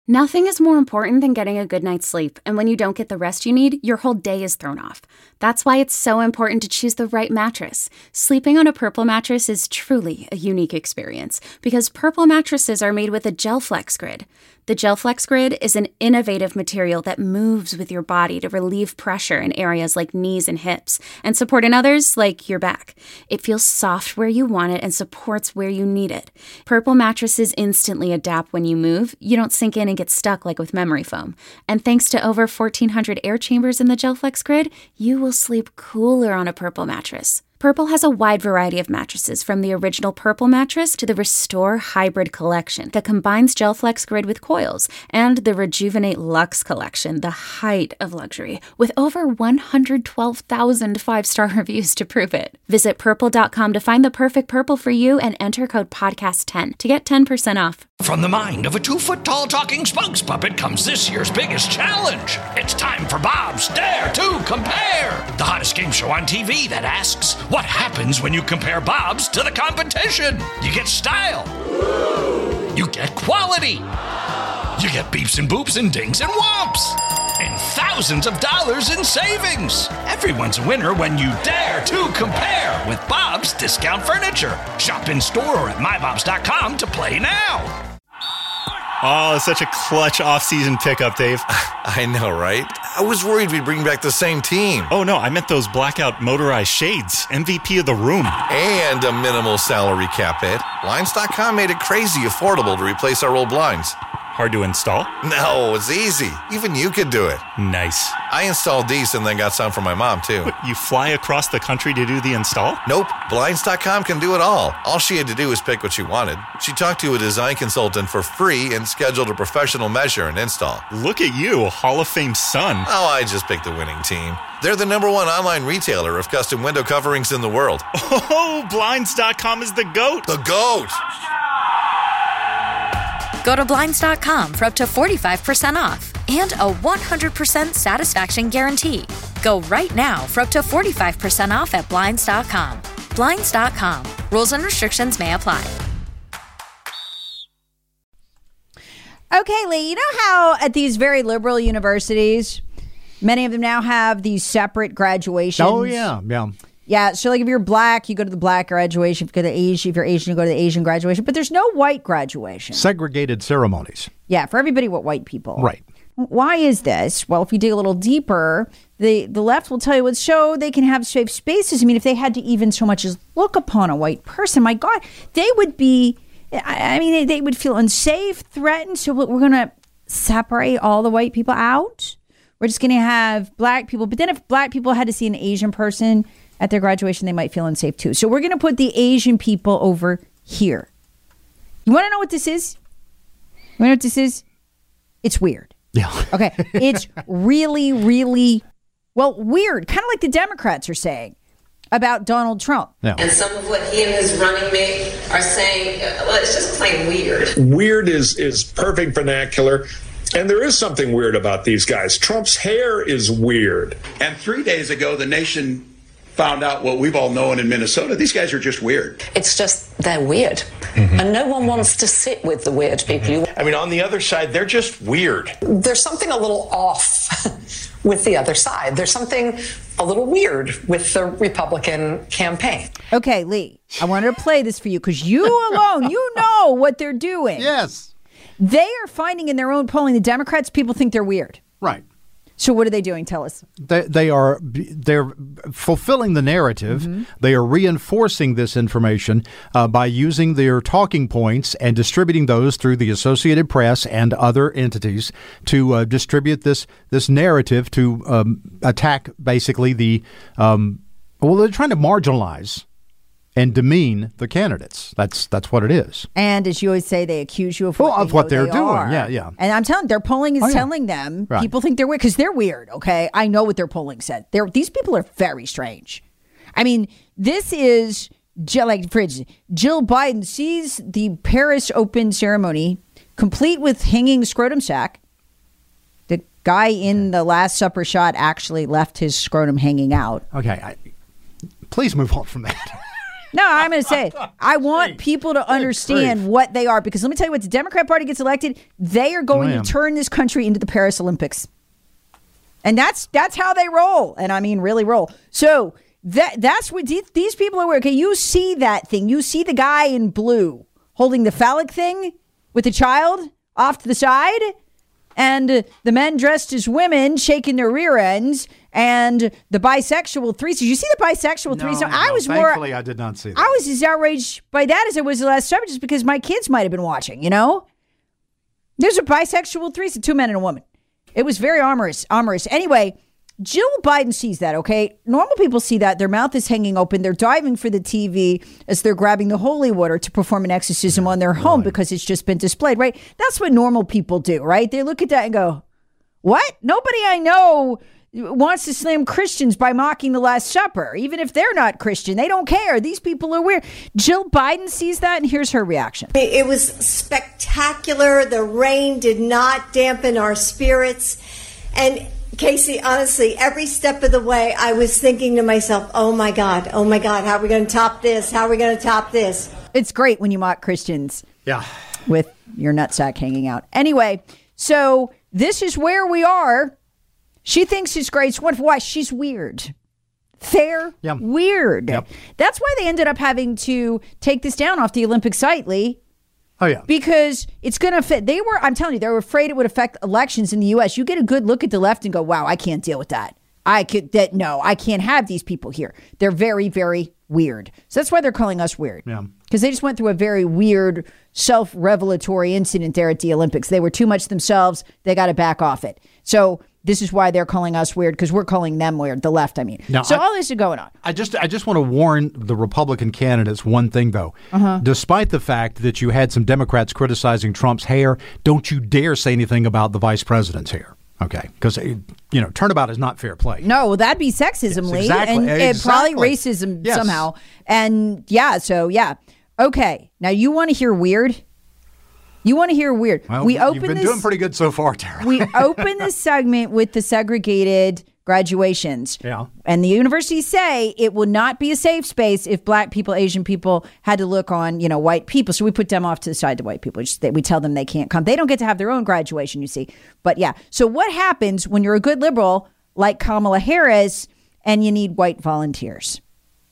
Nothing is more important than getting a good night's sleep, and when you don't get the rest you need, your whole day is thrown off. That's why it's so important to choose the right mattress. Sleeping on a Purple mattress is truly a unique experience, because Purple mattresses are made with a GelFlex Grid. The GelFlex Grid is an innovative material that moves with your body to relieve pressure in areas like knees and hips, and support in others like your back. It feels soft where you want it and supports where you need it. Purple mattresses instantly adapt when you move. You don't sink in and get stuck like with memory foam. And thanks to over 1,400 air chambers in the GelFlex Grid, you will sleep cooler on a Purple mattress. Purple has a wide variety of mattresses, from the original Purple mattress to the Restore Hybrid collection that combines GelFlex Grid with coils, and the Rejuvenate Luxe collection, the height of luxury, with over 112,000 five-star reviews to prove it. Visit purple.com to find the perfect Purple for you and enter code podcast10 to get 10% off. From the mind of a 2-foot-tall talking spokes puppet comes this year's biggest challenge. It's time for Bob's Dare to Compare, the hottest game show on TV that asks, what happens when you compare Bob's to the competition? You get style. You get quality. You get beeps and boops and dings and whomps. And thousands of dollars in savings. Everyone's a winner when you dare to compare with Bob's Discount Furniture. Shop in store or at mybobs.com to play now. Oh, such a clutch off-season pickup, Dave. I know, right? I was worried we'd bring back the same team. Oh, no, I meant those blackout motorized shades. MVP of the room. And a minimal salary cap hit. Blinds.com made it crazy affordable to replace our old blinds. Hard to install? No, it's easy. Even you could do it. Nice. I installed these and then got some for my mom, too. What, you fly across the country to do the install? Nope. Blinds.com can do it all. All she had to do was pick what she wanted. She talked to a design consultant for free and scheduled a professional measure and install. Look at you, Hall of Fame son. Oh, I just picked the winning team. They're the #1 online retailer of custom window coverings in the world. Oh, Blinds.com is the GOAT. The GOAT! Go to Blinds.com for up to 45% off and a 100% satisfaction guarantee. Go right now for up to 45% off at Blinds.com. Blinds.com. Rules and restrictions may apply. Okay, Lee, you know how at these very liberal universities, many of them now have these separate graduations? Oh, yeah. Yeah, so like if you're black, you go to the black graduation. If you go to Asian, if you're Asian, you go to the Asian graduation. But there's no white graduation. Segregated ceremonies. Yeah, for everybody but white people. Right. Why is this? Well, if you dig a little deeper, the left will tell you it's so they can have safe spaces. I mean, if they had to even so much as look upon a white person, my God, they would be, they would feel unsafe, threatened. So we're going to separate all the white people out. We're just going to have black people. But then if black people had to see an Asian person at their graduation, they might feel unsafe too. So we're going to put the Asian people over here. You want to know what this is? You want to know what this is? It's weird. Yeah. Okay. It's really, really, weird. Kind of like the Democrats are saying about Donald Trump. Yeah. And some of what he and his running mate are saying, it's just plain weird. Weird is perfect vernacular. And there is something weird about these guys. Trump's hair is weird. And 3 days ago, the nation found out what we've all known in Minnesota. These guys are just weird. It's just, they're weird. Mm-hmm. And no one wants to sit with the weird people. Mm-hmm. I mean, on the other side, they're just weird. There's something a little off with the other side. There's something a little weird with the Republican campaign. Okay, Lee, I wanted to play this for you because you alone, you know what they're doing. Yes. They are finding in their own polling, the Democrats, people think they're weird. Right. So what are they doing? Tell us. They're fulfilling the narrative. Mm-hmm. They are reinforcing this information by using their talking points and distributing those through the Associated Press and other entities to distribute this narrative to attack basically they're trying to marginalize and demean the candidates. That's what it is. And as you always say, they accuse you of what they're doing. Are. Yeah. And I'm telling their polling is telling them people think they're weird because they're weird. Okay, I know what their polling said. These people are very strange. I mean, this is like, for instance, Jill Biden sees the Paris Open ceremony complete with hanging scrotum sack. The guy in the Last Supper shot actually left his scrotum hanging out. Okay, please move on from that. No, I'm going to say it. I want people to understand what they are, because let me tell you what, the Democrat Party gets elected, they are going to turn this country into the Paris Olympics. And that's how they roll. And I mean, really roll. So that's what these people are. Okay, you see that thing. You see the guy in blue holding the phallic thing with the child off to the side, and the men dressed as women shaking their rear ends, and the bisexual threesome. You see the bisexual threesome? Thankfully, I did not see that. I was as outraged by that as I was the last summer, just because my kids might have been watching, you know? There's a bisexual threesome, 2 men and a woman. It was very amorous. Anyway, Jill Biden sees that, okay? Normal people see that. Their mouth is hanging open. They're diving for the TV as they're grabbing the holy water to perform an exorcism on their home because it's just been displayed, right? That's what normal people do, right? They look at that and go, what? Nobody I know wants to slam Christians by mocking the Last Supper. Even if they're not Christian, they don't care. These people are weird. Jill Biden sees that, and here's her reaction. It was spectacular. The rain did not dampen our spirits. And Casey, honestly, every step of the way, I was thinking to myself, oh my God, how are we going to top this? How are we going to top this? It's great when you mock Christians. Yeah. With your nutsack hanging out. Anyway, so this is where we are. She thinks it's great. Why? She's weird. They're weird. Yep. That's why they ended up having to take this down off the Olympic site, Lee. Oh, yeah. Because it's going to fit. I'm telling you, they were afraid it would affect elections in the U.S. You get a good look at the left and go, wow, I can't deal with that. I can't have these people here. They're very, very weird. So that's why they're calling us weird. Yeah. Because they just went through a very weird self-revelatory incident there at the Olympics. They were too much themselves. They got to back off it. So this is why they're calling us weird, because we're calling them weird, the left, I mean. Now, all this is going on. I just want to warn the Republican candidates one thing, though. Despite the fact that you had some Democrats criticizing Trump's hair, don't you dare say anything about the vice president's hair. Okay, because, turnabout is not fair play. No, well, that'd be sexism, Lee. Exactly. And probably racism somehow. And Okay, now you want to hear weird? Well, you've been doing pretty good so far, Tara. We open this segment with the segregated graduations. Yeah. And the universities say it will not be a safe space if black people, Asian people had to look on, white people. So we put them off to the side, the white people. We tell them they can't come. They don't get to have their own graduation, you see. But yeah. So what happens when you're a good liberal like Kamala Harris and you need white volunteers?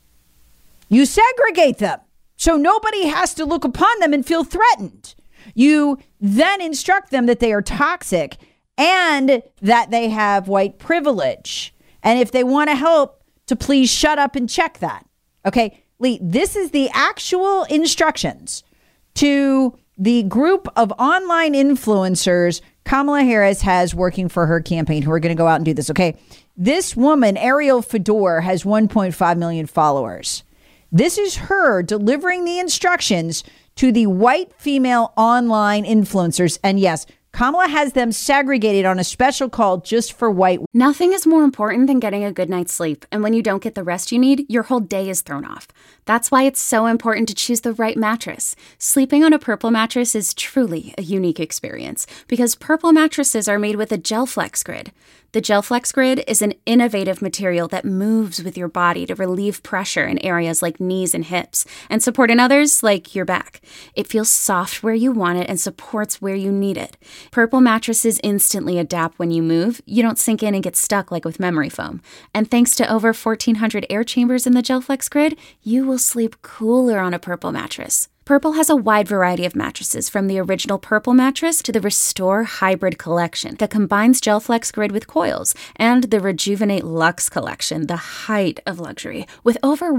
You segregate them so nobody has to look upon them and feel threatened. You then instruct them that they are toxic and that they have white privilege. And if they want to help, to please shut up and check that. Okay, Lee, this is the actual instructions to the group of online influencers Kamala Harris has working for her campaign who are going to go out and do this. Okay, this woman, Ariel Fedor, has 1.5 million followers. This is her delivering the instructions to the white female online influencers. And yes, Kamala has them segregated on a special call just for white. Nothing is more important than getting a good night's sleep. And when you don't get the rest you need, your whole day is thrown off. That's why it's so important to choose the right mattress. Sleeping on a Purple mattress is truly a unique experience because Purple mattresses are made with a GelFlex Grid. The GelFlex Grid is an innovative material that moves with your body to relieve pressure in areas like knees and hips and support in others like your back. It feels soft where you want it and supports where you need it. Purple mattresses instantly adapt when you move. You don't sink in and get stuck like with memory foam. And thanks to over 1,400 air chambers in the GelFlex Grid, you will sleep cooler on a Purple mattress. Purple has a wide variety of mattresses, from the original Purple mattress to the Restore Hybrid collection that combines GelFlex Grid with coils, and the Rejuvenate Luxe collection, the height of luxury, with over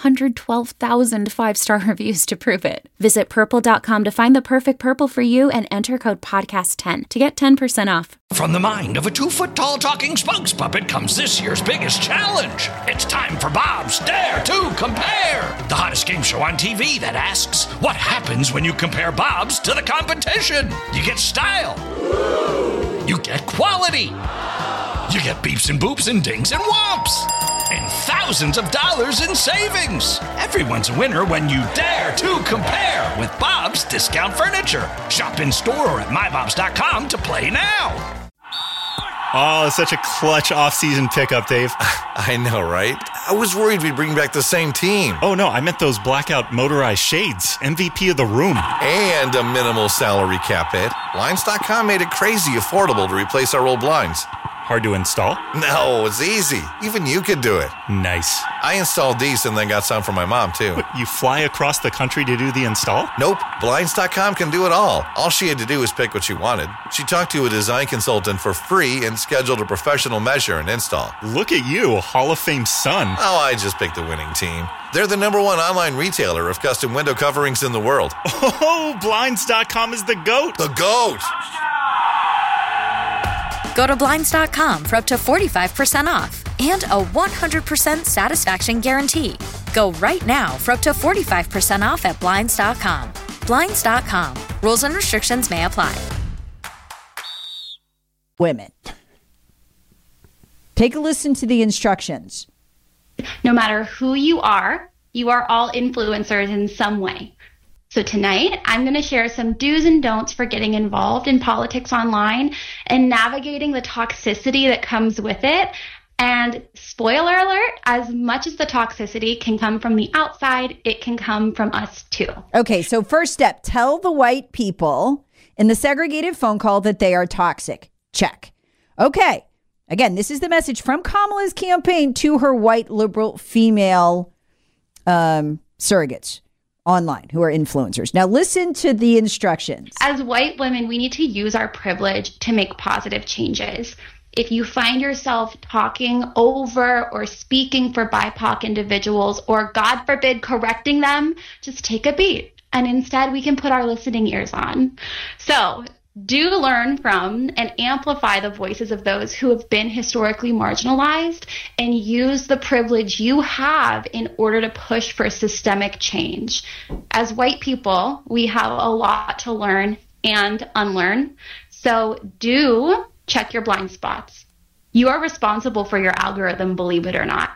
112,000 five-star reviews to prove it. Visit purple.com to find the perfect Purple for you and enter code podcast10 to get 10% off. From the mind of a 2-foot-tall talking spokes puppet comes this year's biggest challenge. It's time for Bob's Dare to Compare, the hottest game show on TV that asks, what happens when you compare Bob's to the competition? You get style. You get quality. You get beeps and boops and dings and whomps. And thousands of dollars in savings. Everyone's a winner when you dare to compare with Bob's Discount Furniture. Shop in store or at mybobs.com to play now. Oh, such a clutch off-season pickup, Dave. I know, right? I was worried we'd bring back the same team. Oh, no, I meant those blackout motorized shades. MVP of the room. And a minimal salary cap hit. Blinds.com made it crazy affordable to replace our old blinds. Hard to install? No, it's easy. Even you could do it. Nice. I installed these and then got some for my mom, too. What, you fly across the country to do the install? Nope. Blinds.com can do it all. All she had to do was pick what she wanted. She talked to a design consultant for free and scheduled a professional measure and install. Look at you, Hall of Fame son. Oh, I just picked the winning team. They're the #1 online retailer of custom window coverings in the world. Oh, Blinds.com is the GOAT. The GOAT! Go to Blinds.com for up to 45% off and a 100% satisfaction guarantee. Go right now for up to 45% off at Blinds.com. Blinds.com. Rules and restrictions may apply. Women. Take a listen to the instructions. No matter who you are all influencers in some way. So tonight, I'm going to share some do's and don'ts for getting involved in politics online and navigating the toxicity that comes with it. And spoiler alert, as much as the toxicity can come from the outside, it can come from us too. Okay, so first step, tell the white people in the segregated phone call that they are toxic. Check. Okay. Again, this is the message from Kamala's campaign to her white liberal female surrogates online who are influencers. Now listen to the instructions. As white women, we need to use our privilege to make positive changes. If you find yourself talking over or speaking for BIPOC individuals, or God forbid, correcting them, just take a beat. And instead we can put our listening ears on. So do learn from and amplify the voices of those who have been historically marginalized and use the privilege you have in order to push for systemic change. As white people, we have a lot to learn and unlearn. So do check your blind spots. You are responsible for your algorithm, believe it or not.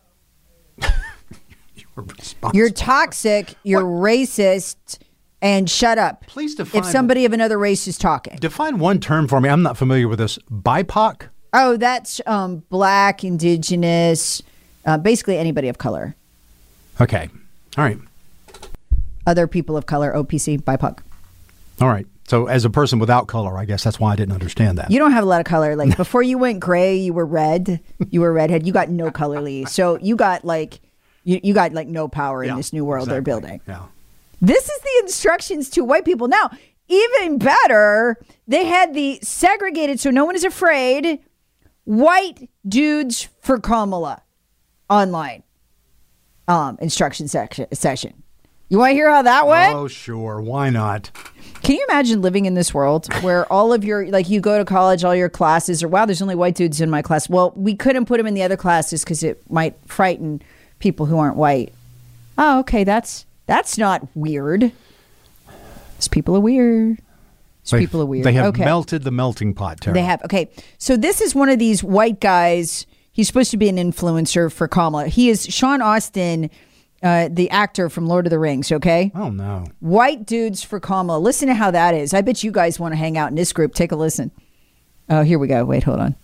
You're toxic, you're racist, and shut up. Please define. If somebody of another race is talking. Define one term for me. I'm not familiar with this. BIPOC? Oh, that's black, indigenous, basically anybody of color. Okay. All right. Other people of color, OPC, BIPOC. All right. So as a person without color, I guess that's why I didn't understand that. You don't have a lot of color. Like before you went gray, you were red. You were redhead. You got no color, Lee. So you got like you got like no power in this new world they're building. Yeah. This is the instructions to white people. Now, even better, they had the segregated, so no one is afraid, white dudes for Kamala online instruction session. You want to hear how that went? Oh, sure. Why not? Can you imagine living in this world where all of your, like you go to college, all your classes are, wow, there's only white dudes in my class. Well, we couldn't put them in the other classes because it might frighten people who aren't white. Oh, okay, that's not weird. These people are weird. People are weird. They have melted the melting pot, Tara. They have. Okay. So this is one of these white guys. He's supposed to be an influencer for Kamala. He is Sean Astin, the actor from Lord of the Rings. Okay. Oh, no. White dudes for Kamala. Listen to how that is. I bet you guys want to hang out in this group. Take a listen. Oh, here we go. Wait, hold on.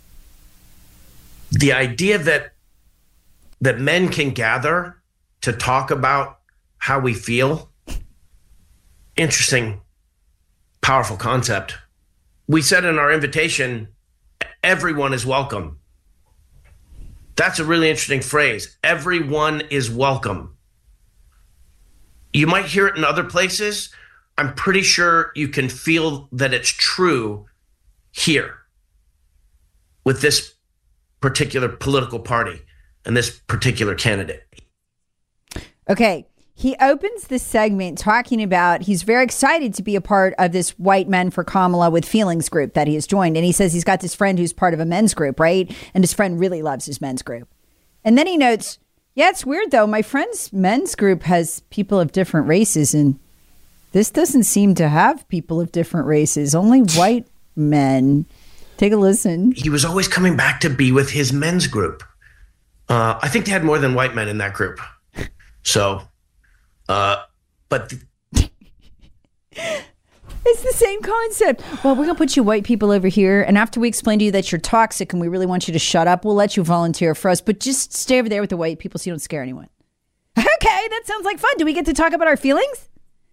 The idea that men can gather to talk about how we feel. Interesting, powerful concept. We said in our invitation, everyone is welcome. That's a really interesting phrase. Everyone is welcome. You might hear it in other places. I'm pretty sure you can feel that it's true here with this particular political party and this particular candidate. Okay. He opens this segment talking about he's very excited to be a part of this White Men for Kamala with Feelings group that he has joined. And he says he's got this friend who's part of a men's group, right? And his friend really loves his men's group. And then he notes, yeah, it's weird, though. My friend's men's group has people of different races, and this doesn't seem to have people of different races, only white men. Take a listen. He was always coming back to be with his men's group. I think they had more than white men in that group. So... but It's the same concept. Well, we're going to put you white people over here, and after we explain to you that you're toxic and we really want you to shut up, we'll let you volunteer for us, but just stay over there with the white people so you don't scare anyone. Okay, that sounds like fun. Do we get to talk about our feelings?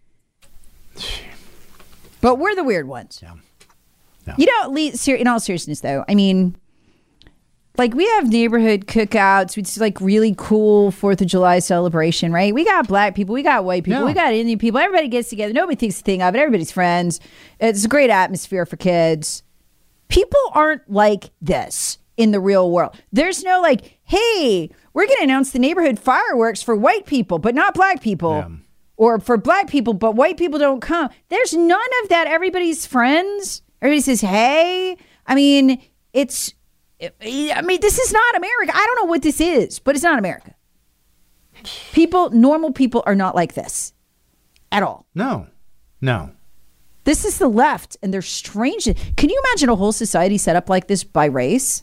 But we're the weird ones. Yeah. You know, in all seriousness, though, I mean, like, we have neighborhood cookouts. It's like really cool 4th of July celebration, right? We got black people. We got white people. We got Indian people. Everybody gets together. Nobody thinks a thing of it. Everybody's friends. It's a great atmosphere for kids. People aren't like this in the real world. There's no like, hey, we're going to announce the neighborhood fireworks for white people, but not black people. Yeah. Or for black people, but white people don't come. There's none of that. Everybody's friends. Everybody says, hey. I mean, this is not America. I don't know what this is, but it's not America. Normal people are not like this at all. No. This is the left, and they're strange. Can you imagine a whole society set up like this by race?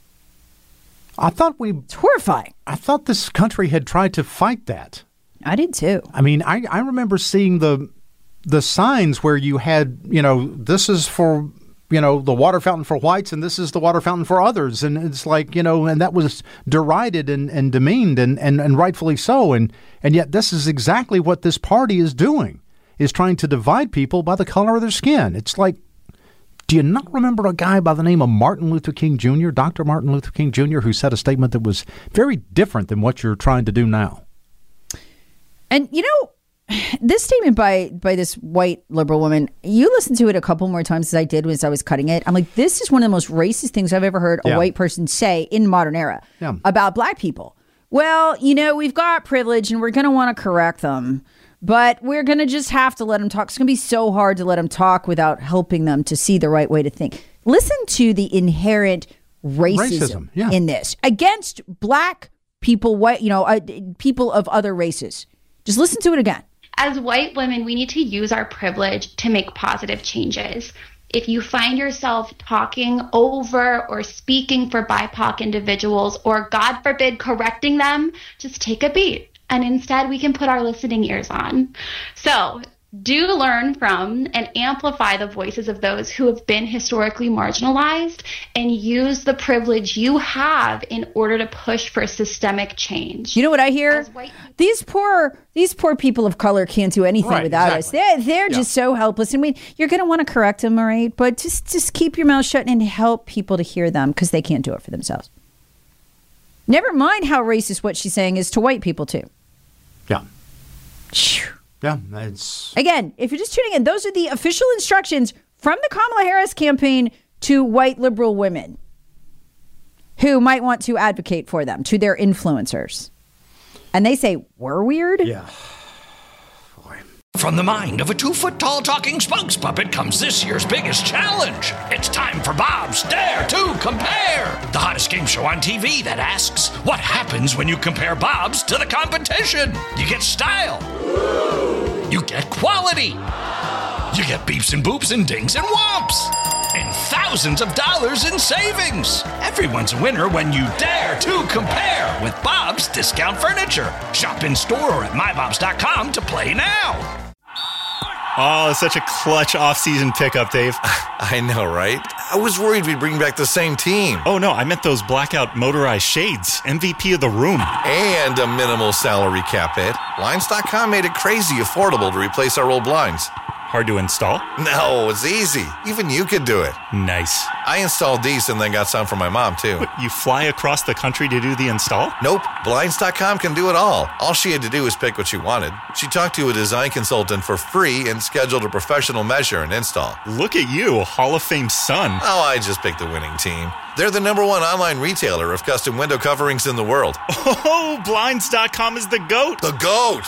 It's horrifying. I thought this country had tried to fight that. I did too. I mean, I remember seeing the signs where you had, this is for, the water fountain for whites and this is the water fountain for others. And it's like, and that was derided and demeaned and rightfully so. And yet this is exactly what this party is doing, is trying to divide people by the color of their skin. It's like, do you not remember a guy by the name of Martin Luther King Jr., Dr. Martin Luther King Jr., who said a statement that was very different than what you're trying to do now? And, this statement by this white liberal woman, you listen to it a couple more times as I did as I was cutting it. I'm like, this is one of the most racist things I've ever heard a white person say in the modern era about black people. Well, we've got privilege and we're going to want to correct them, but we're going to just have to let them talk. It's going to be so hard to let them talk without helping them to see the right way to think. Listen to the inherent racism. In this against black people, white, people of other races. Just listen to it again. As white women, we need to use our privilege to make positive changes. If you find yourself talking over or speaking for BIPOC individuals, or God forbid, correcting them, just take a beat. And instead, we can put our listening ears on. So do learn from and amplify the voices of those who have been historically marginalized, and use the privilege you have in order to push for systemic change. You know what I hear? These poor people of color can't do anything without us. They're just so helpless. And you're going to want to correct them, all right? But just keep your mouth shut and help people to hear them, because they can't do it for themselves. Never mind how racist what she's saying is to white people too. Yeah. Phew. Yeah, it's... Again, if you're just tuning in, those are the official instructions from the Kamala Harris campaign to white liberal women who might want to advocate for them, to their influencers. And they say, we're weird? Yeah. From the mind of a 2-foot-tall talking spokes puppet comes this year's biggest challenge. It's time for Bob's Dare to Compare, the hottest game show on TV that asks, what happens when you compare Bob's to the competition? You get style. You get quality. You get beeps and boops and dings and whomps. And thousands of dollars in savings. Everyone's a winner when you dare to compare with Bob's Discount Furniture. Shop in store or at mybobs.com to play now. Oh, such a clutch off-season pickup, Dave. I know, right? I was worried we'd bring back the same team. Oh, no, I meant those blackout motorized shades. MVP of the room. And a minimal salary cap hit. Blinds.com made it crazy affordable to replace our old blinds. Hard to install? No, it's easy. Even you could do it. Nice. I installed these and then got some for my mom, too. What, you fly across the country to do the install? Nope. Blinds.com can do it all. All she had to do was pick what she wanted. She talked to a design consultant for free and scheduled a professional measure and install. Look at you, Hall of Fame son. Oh, I just picked the winning team. They're the #1 online retailer of custom window coverings in the world. Oh, Blinds.com is the GOAT. The GOAT!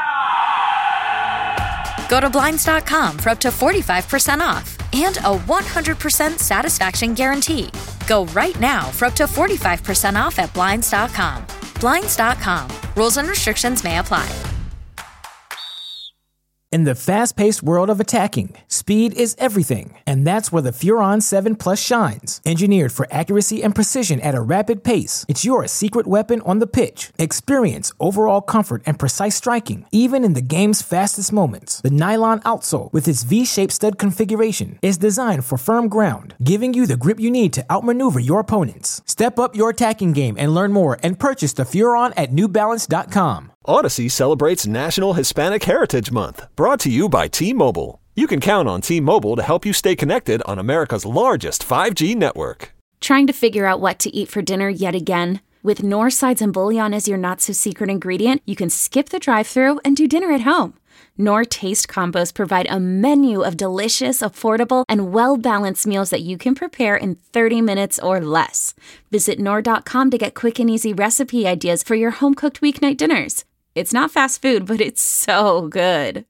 Go to Blinds.com for up to 45% off and a 100% satisfaction guarantee. Go right now for up to 45% off at Blinds.com. Blinds.com. Rules and restrictions may apply. In the fast-paced world of attacking, speed is everything, and that's where the Furon 7 Plus shines. Engineered for accuracy and precision at a rapid pace, it's your secret weapon on the pitch. Experience overall comfort and precise striking, even in the game's fastest moments. The nylon outsole, with its V-shaped stud configuration, is designed for firm ground, giving you the grip you need to outmaneuver your opponents. Step up your attacking game and learn more and purchase the Furon at NewBalance.com. Odyssey celebrates National Hispanic Heritage Month, brought to you by T-Mobile. You can count on T-Mobile to help you stay connected on America's largest 5G network. Trying to figure out what to eat for dinner yet again? With Knorr sides and bouillon as your not-so-secret ingredient, you can skip the drive-thru and do dinner at home. Knorr Taste Combos provide a menu of delicious, affordable, and well-balanced meals that you can prepare in 30 minutes or less. Visit Knorr.com to get quick and easy recipe ideas for your home-cooked weeknight dinners. It's not fast food, but it's so good.